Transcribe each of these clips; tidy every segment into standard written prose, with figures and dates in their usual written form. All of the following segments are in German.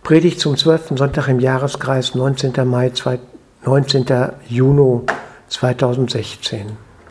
Predigt zum 12. Sonntag im Jahreskreis, 19. Juni 2016.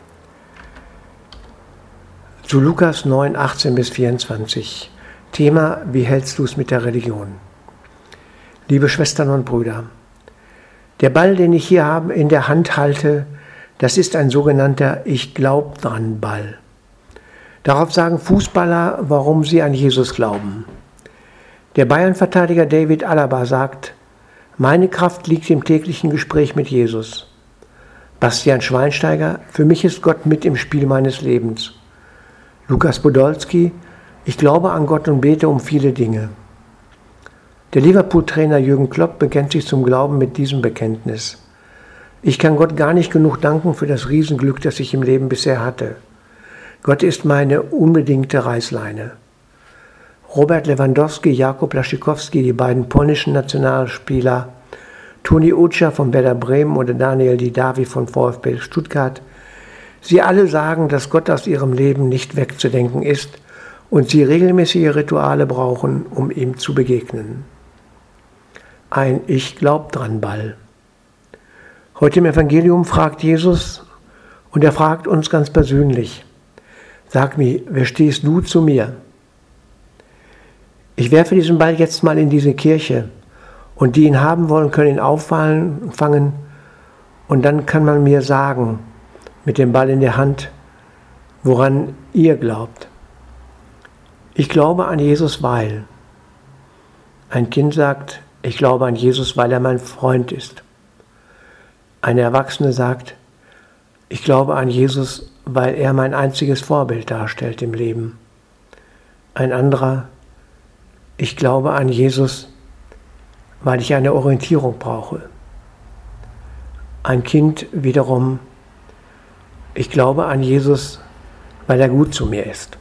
Zu Lukas 9, 18 bis 24. Thema: Wie hältst du es mit der Religion? Liebe Schwestern und Brüder, der Ball, den ich hier in der Hand halte, das ist ein sogenannter Ich-glaub-dran-Ball. Darauf sagen Fußballer, warum sie an Jesus glauben. Der Bayern-Verteidiger David Alaba sagt: Meine Kraft liegt im täglichen Gespräch mit Jesus. Bastian Schweinsteiger: Für mich ist Gott mit im Spiel meines Lebens. Lukas Podolski: Ich glaube an Gott und bete um viele Dinge. Der Liverpool-Trainer Jürgen Klopp bekennt sich zum Glauben mit diesem Bekenntnis: Ich kann Gott gar nicht genug danken für das Riesenglück, das ich im Leben bisher hatte. Gott ist meine unbedingte Reißleine. Robert Lewandowski, Jakub Blaszczykowski, die beiden polnischen Nationalspieler, Toni Ucha von Werder Bremen oder Daniel Didavi von VfB Stuttgart, sie alle sagen, dass Gott aus ihrem Leben nicht wegzudenken ist und sie regelmäßige Rituale brauchen, um ihm zu begegnen. Ein Ich-glaub-dran-Ball. Heute im Evangelium fragt Jesus, und er fragt uns ganz persönlich: Sag mir, wer stehst du zu mir? Ich werfe diesen Ball jetzt mal in diese Kirche und die ihn haben wollen, können ihn auffangen und dann kann man mir sagen, mit dem Ball in der Hand, woran ihr glaubt. Ich glaube an Jesus, weil. Ein Kind sagt: Ich glaube an Jesus, weil er mein Freund ist. Eine Erwachsene sagt: Ich glaube an Jesus, weil er mein einziges Vorbild darstellt im Leben. Ein anderer: Ich glaube an Jesus, weil ich eine Orientierung brauche. Ein Kind wiederum: Ich glaube an Jesus, weil er gut zu mir ist.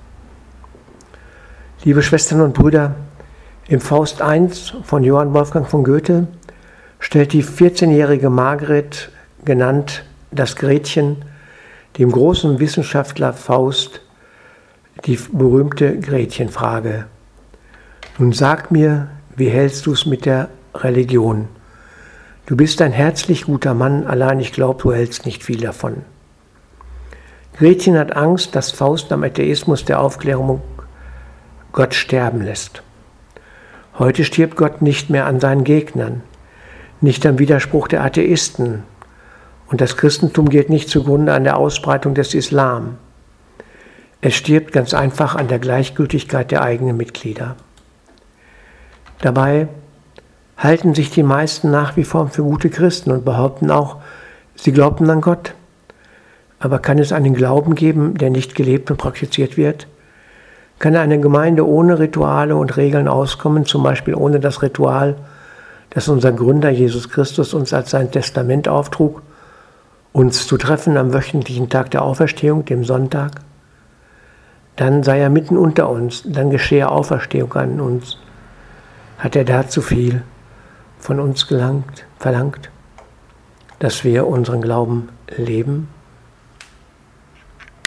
Liebe Schwestern und Brüder, im Faust I von Johann Wolfgang von Goethe stellt die 14-jährige Margret, genannt das Gretchen, dem großen Wissenschaftler Faust die berühmte Gretchenfrage: Nun sag mir, wie hältst du es mit der Religion? Du bist ein herzlich guter Mann, allein ich glaube, du hältst nicht viel davon. Gretchen hat Angst, dass Faust am Atheismus der Aufklärung Gott sterben lässt. Heute stirbt Gott nicht mehr an seinen Gegnern, nicht am Widerspruch der Atheisten, und das Christentum geht nicht zugrunde an der Ausbreitung des Islam. Es stirbt ganz einfach an der Gleichgültigkeit der eigenen Mitglieder. Dabei halten sich die meisten nach wie vor für gute Christen und behaupten auch, sie glaubten an Gott. Aber kann es einen Glauben geben, der nicht gelebt und praktiziert wird? Kann eine Gemeinde ohne Rituale und Regeln auskommen, zum Beispiel ohne das Ritual, das unser Gründer Jesus Christus uns als sein Testament auftrug, uns zu treffen am wöchentlichen Tag der Auferstehung, dem Sonntag? Dann sei er mitten unter uns, dann geschehe Auferstehung an uns. Hat er dazu viel von uns verlangt, dass wir unseren Glauben leben?